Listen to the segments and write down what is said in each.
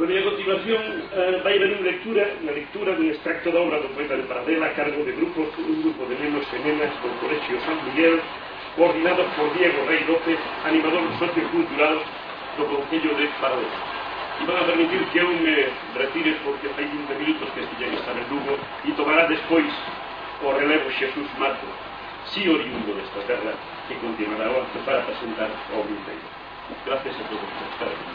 Bueno, e a continuación vai haber unha lectura dun extracto da obra do poeta de Pradela a cargo de un grupo de nenos e nenas do Colexio San Miguel, coordinados por Diego Rey López, animador sociocultural do Concello de Pradela. E van a permitir que eu me retire porque hai 20 minutos que estiñen estar en Lugo e tomará despois o relevo Xesús Mato, si oriundo desta terra, que continuará para presentar ao Vinteiro. Gracias a todos por estar aquí.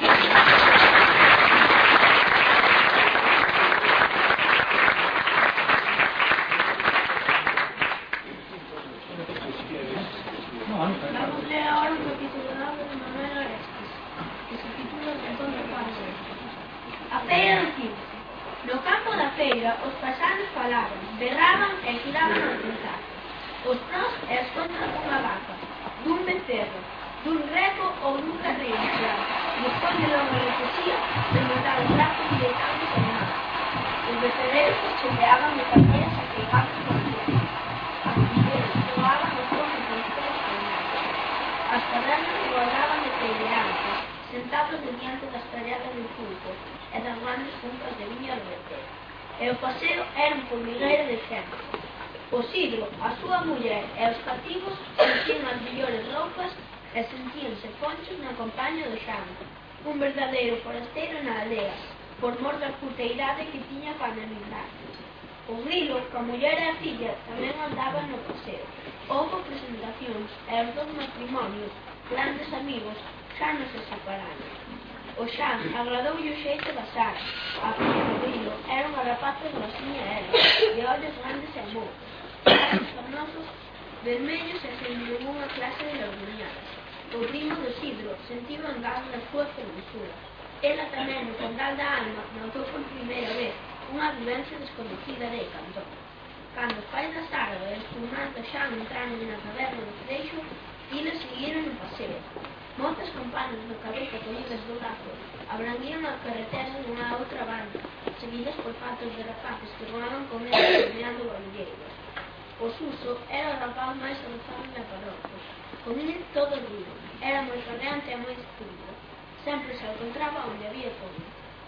Vamos a leer ahora un capítulo novo de Manuel Orestes, que se titula Rincón de Paz. A feira do Quince. No campo da feira, os pasanos falaban, berraban e giraban ao pensar. Os prós e as contras dunha vaca, dun becerro, dun reco ou dun carreiro claro. Despois de longa reflexía, remontaban os brazos e deitando con nada. Os becerreiros cheteaban de carreiras a queimaban por tierra. As figueiras probaban os pomos dos pelos caminados. As cavernas guardaban de peleantes, sentados diante das talladas do pulpo e das grandes juntas de viña do vertero. E o paseo era un formigueiro de xente. O Sidro, a súa muller e os cativos sentían as mellores roupas e sentíanse ponchos na compañía do Xan, un verdadeiro forasteiro na aldea, por mor da puteirade que tiña para emigrarse. O Grilo, ca muller e a filla, tamén andaban no paseo. Houbo presentacións e os dos matrimonios, grandes amigos, xa non se separaron. O Xan agradoulle o xeito da Sara, a filla do Grilo era unha rapaza grosiña ela, de ollos grandes e moucos, ollos carnosos, vermellos e sen ninguna clase de lagrunhadas. O primo do Sidro sentiu engal na súa fermosura. Ela tamén, no condal da alma, notou por primeira vez unha vivencia desconocida de Cantón. Cando os pais da Sara e os irmáns do Xan entraron na taberna do Freixo, eles seguiron o paseo. Moitas campanas na cabeza collidas do brazo abranguían a carretera dunha outra banda, seguidas por patos de rapaces que roaban con eles caminando barulleiros. O Suso era o rapaz máis avanzado na parroquia. Con ele todo o ruido. Era moi carreante e moi estúpido. Sempre se encontraba onde había fogo.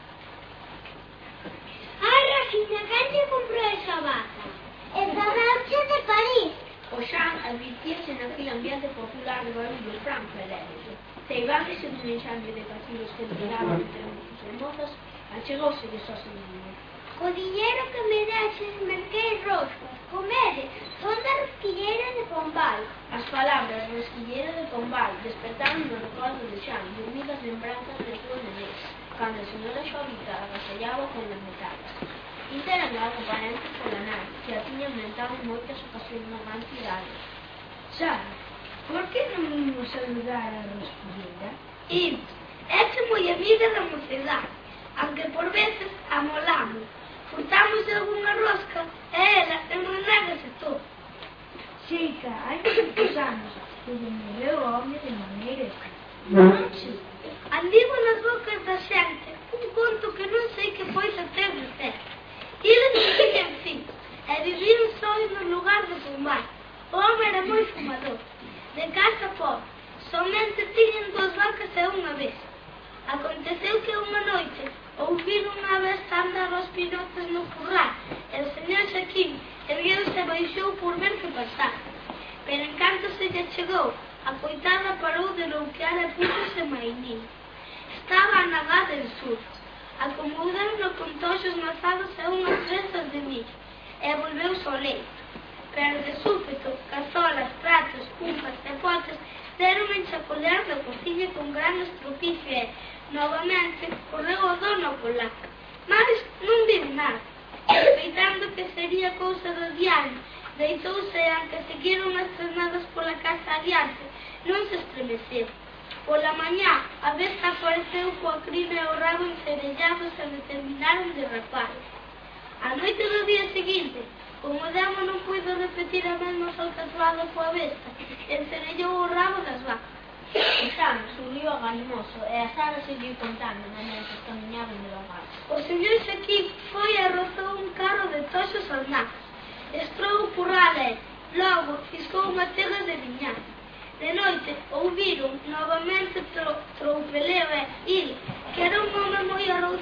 Ai, Rafinha, quen te comprou esa vaca? Esa noche de París. O Xan advirtíase naquele ambiente popular de barullo franco e lento. Ceivándose dun enxame de cativos que entraban entre mozos e mozas, achegouse de só seguido. O diñeiro que me deixes merquei roscas. Comede, son da rosquilleira de Pombal. As palabras rosquilleira de Pombal despertaron no recordo de Xan, dormidas lembranzas de súa nenez, cando a señora Xovita agasallaba con las metadas. Interan algo parente pola nai, que a tiña aumentado en moitas ocasións na gran cidade. Sara, por que non imos saludar a rosquilleira? Imos, é que moi amiga da mocedade, aunque por veces amolamos. Furtamos algunha rosca e ela enrenégase todo. Chica, hai moitos anos que lle morreu o home de maneira que... Andigo nas bocas da xente un conto que non sei que pois até de ter. Eles vivían fillos e vivían sois no lugar de Pombal. O home era moi fumador, de casa pobre, somente tiñan 2 vacas e unha vez. Aconteceu que unha noite ouviron unha besta andar aos pinotes no curral e o señor Xaquín ergueuse e baixou por ver que pasaba. Pero en canto se lle chegou, a coitada parou de ronquear e púxose mainiño. Estaba na Gá del Sur. Acomodaron con toxos mazados e unhas trenzas de millo e volveuse ao leito. Pero de súpeto, cazolas, pratos, cumpas e potes deron en chacolear da cociña con gran estropicio e, novamente, correu o dono pola. Mas non viu nada. Respeitando que sería cousa do diario, deitouse e anque seguiron as trenadas pola casa adiante, non se estremeceu. Pola mañá, a besta apareceu coa crina e o rabo encerellados e determinaron de rapar. A noite do día seguinte, como o demo non puido repetir a mesma salcatuada coa besta, encerellou o rabo das vacas. O Xan subiu aganimoso e a Sara seguiu contando mentres camiñaban devagar. O señor Xaquín foi e rozou un carro de toxos aos nacos. Estrou currada e, logo, fiscou unha tela de viñar. De noite, ouviron novamente troupeleo e il, que era un home moi arroutado,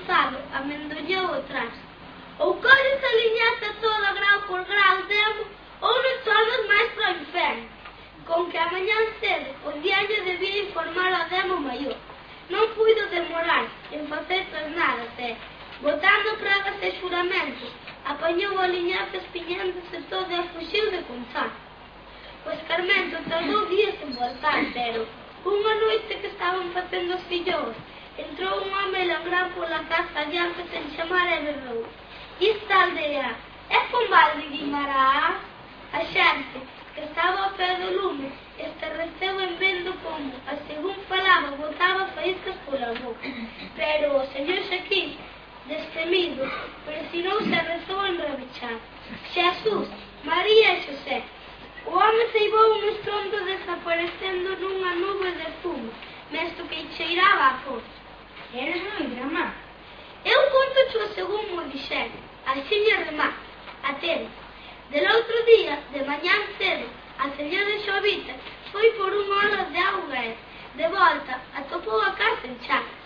cruzado, amendollou o trazo. Ou colles a liñata toda grau por grau demo, ou nos tornas máis pro inferno. Con que a mañán cedo o diario debía informar ao demo maior. Non puido demorar en facer nada, botando pragas e xuramentos, apañou a liñata espiñándose todo e fuxiu de Conchán. O escarmento tardou días en voltar, pero unha noite que estaban facendo os fillos, entrou un home langrán pola casa adiante sen chamar e berrou: "Esta aldea é Pombal de Guimarães?" A xente que estaba ao pé do lume estarreceu en vendo como, a según falaba, botaba faíscas pola boca. Pero o señor Xaquín, destemido, presinouse e rezou en rabichar: "Xesús, María e Xosé." O home ceibou un estrondo desaparecendo nunha nube de fumo, mesto que cheiraba a forza. Eres moi dramático. Eu conto o según mo dixen, axiña remata, atento. Del outro día, de mañán cedo, a señora Xovita foi por un holo de auga e, de volta, atopou a casa en chamas.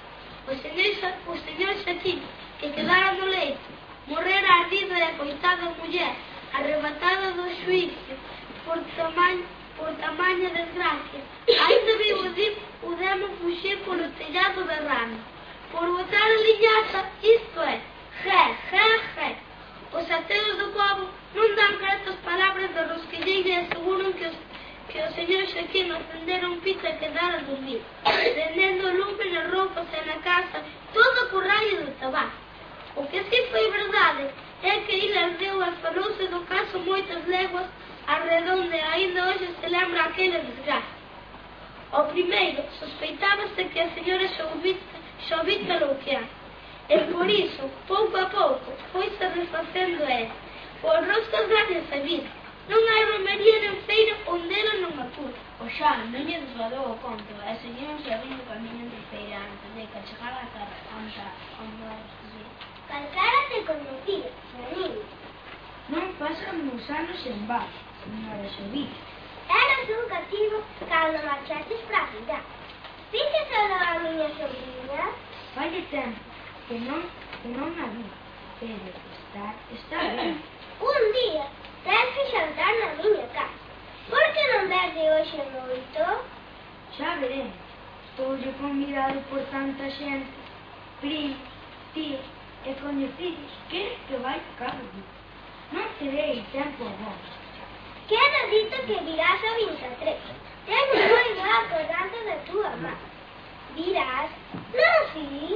O señor Xaquín, que quedara no leito, morrera ardida e a coitada muller, arrebatada do xuízo, por tamaña desgracia, ainda vivo di pudemos fuxir polo tellado de ramo. Por botar a liñata, isto é, je. Os ateos do pobo non dan cretas palabras de rosquilleira e aseguran que o señor Xaquín acendera un pito e quedara a dormir, prendendo o lume nas roupas e na casa, todo co raio do tabaco. O que si foi verdade é que ele ardeu e falouse do caso moitas leguas arredonde aínda hoxe se lembra aquele desgracia. Ao primeiro, sospeitábase que a señora Xovita louqueara, e por iso, pouco a pouco, foise refacendo ela. Por roscas grandes a vida, non hai romería nen feira onde ela non apura. O Xan non lle desvadou o conto e seguironse abrindo camiño entre feira antes de que chegara a terra onde Calcara te conducir, niño. Non pasan uns anos en vano, señora Xovita. Eras un cativo cando marchaches pra vida. Fíxese a miña sobrina? Falle tempo que non a vi, pero está ben. Un día tens que xantar na miña casa. Por que non verde hoxe moito? Xa veremos. Estou convidado por tanta xente, primos, tíos e coñecidos, que vai cargo. Non terei tempo agora. Queda dito que virás a 23. Tengo moi boa acordanza da túa má. Virás? Non, si?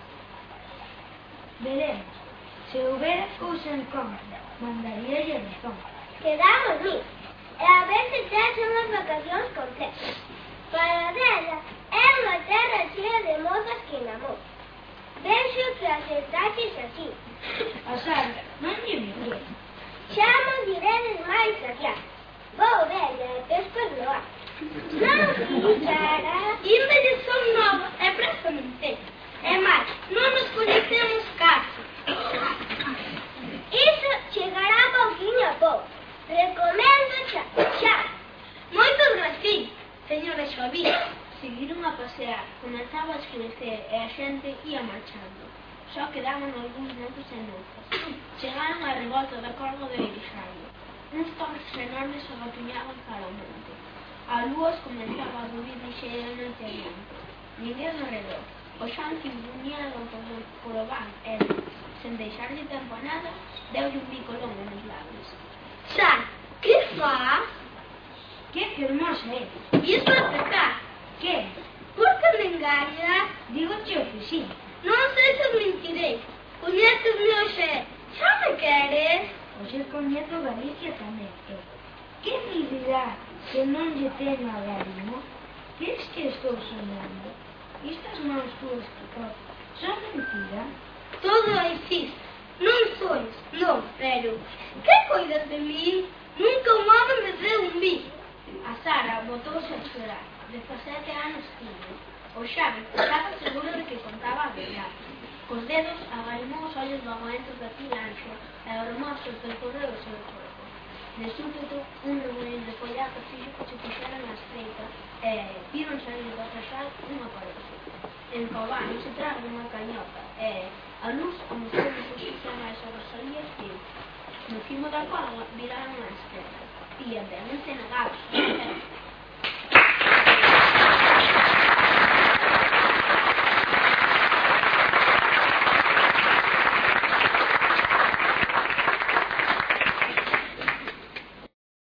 Veremos. Se houbera cousa en conta, mandaríalle razón. Quedamos nisso. E a ver se tens unhas vacacións completas. Para dela é unha terra chea de mozas que enamoran. Vexo que acertaches así. A Sara non lle mirei. Xa non diredes máis adiante. Vou vella e pescos no ar. Non, si, Sara. Índolle son nova e prestamente. E máis, non nos coñecemos casi. Iso chegará pouquinho a pouco. Recomendo xa. Moitos graciños, señora Xovita. Seguiron a pasear, comenzaba a escurecer e a xente ia marchando. Só quedaban algúns netos e netas. Chegaron a revolta da corda de Irijaio. Uns torres enormes se agatuñaban cara ao monte. A lúa comenzaba a rubir lixeiramente adiante. Ninguén alrededor. O Xan impuñado por o van e, sen deixarlle tempo a nada, deulle un bico longo nos labios. Xan, que faz? Que hermosa é. Iso é pecar. Que? Por que me engañas? Digo-te o que sí. Non sexas mentireiro. Coñécesme hoxe. Xa me queres? Hoxe coñezo Galicia tamén. Que me dirá que non lle ten a garimo? Queres que estou soñando? Estas mãos túas que toco son mentira? Todo o hiciste. Non sois, non, pero que coidas de mí? Nunca un home me deu un bico. A Sara botouse a chorar. 17 anos tiña. O Xan estaba seguro de que contaba a verdade. Cos dedos agarimou os ollos vagoentos da tiranxo e os remorsos percorreu o seu corpo. De súpeto, un rebuliño de follazo fixo que se puxera na estreita e viron salir do arrasal unha parosa. En Cobán se traga unha cañota e, como todos os xornais a Rosalía escriu. No cimo da cola viraron a esquerda. E anteriormente negados.